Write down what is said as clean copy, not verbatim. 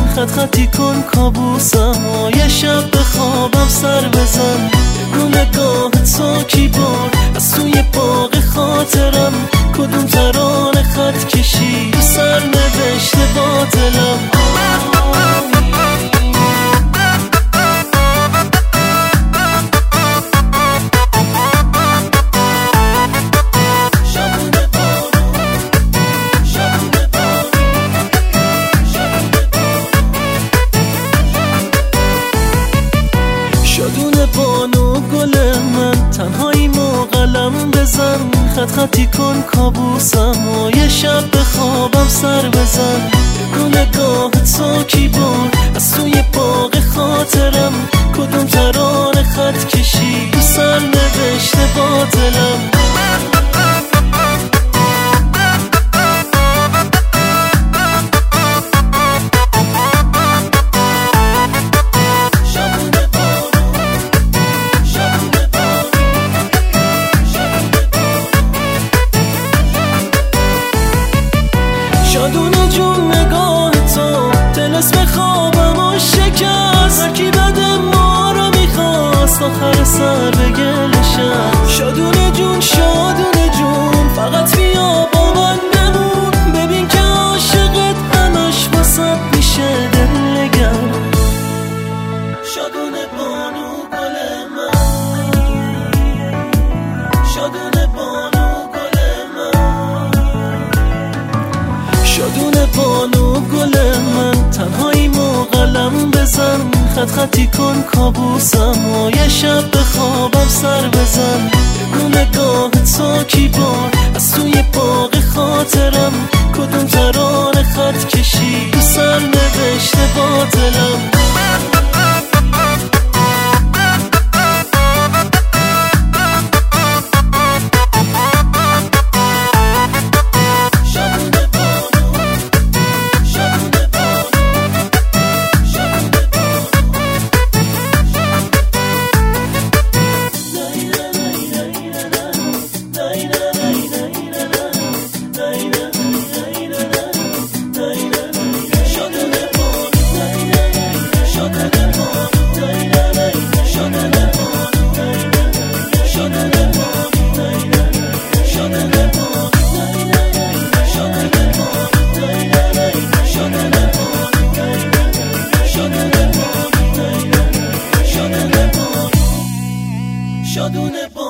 خط خطی کن کابوسم یه شب به خوابم سر بزن بگو نگاهت ساکی بار از توی باغ خاطرم کدوم ترانه خط کشی تو سر نوشته با دلم شادونه بانو گل من تنهایی ما قلم بزن خط خطی کن کابوسم یه شب به خوابم سر بزن بگو نگاهت ساکی بار از توی باغ خاطرم کدوم ترانه خط کشی تو سر نوشته با دلم شادونه جون نگاه تو طلسم خوابم و شکست هرکی بده ما رو میخواست آخر سر به گلشم شادونه جون فقط بیا با من بمون ببین که عاشقت همش واسط میشه دلگرم شادونه بانو گل من شادونه بانو شادونه بانو گل من تنهایی ما قلم بزن خط خطی کن کابوسم یه شب به خوابم سر بزن بگو نگاهت ساکی بار از توی باغ خاطرم کدوم ترانه خط کشی تو سر نوشته با دلم شادونه